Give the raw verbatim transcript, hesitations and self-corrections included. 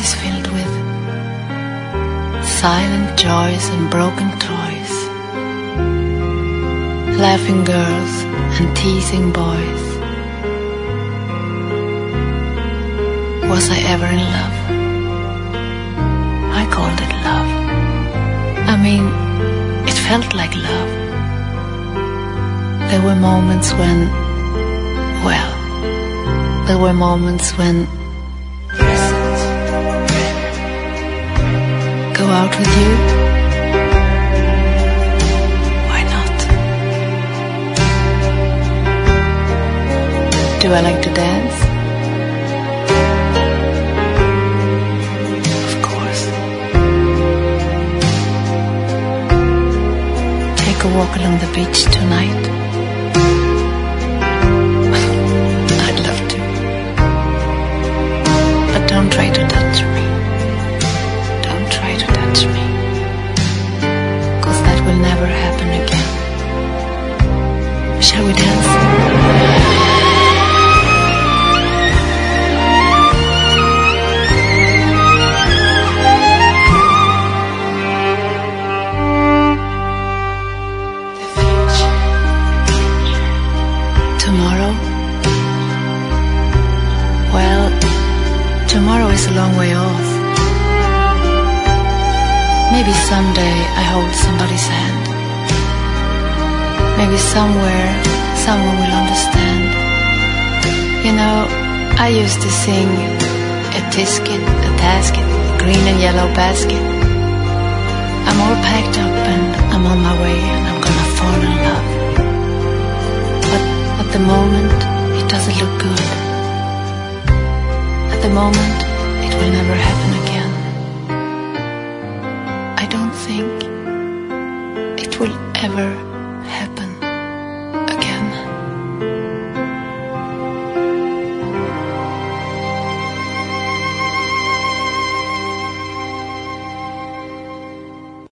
is filled with silent joys and broken toys, laughing girls and teasing boys. Was I ever in love? I called it love. I mean, it felt like love. There were moments when, well, there were moments when go out with you? Why not? Do I like to dance? Of course. Take a walk along the beach tonight? I'd love to. But don't try to touch me. Me, 'cause that will never happen again. Shall we dance? The future. Tomorrow? Well, tomorrow is a long way off. Maybe someday I hold somebody's hand. Maybe somewhere someone will understand. You know, I used to sing a tisket, a tasket, a green and yellow basket. I'm all packed up and I'm on my way and I'm gonna fall in love. But at the moment it doesn't look good. At the moment it will never happen again. I don't think it will ever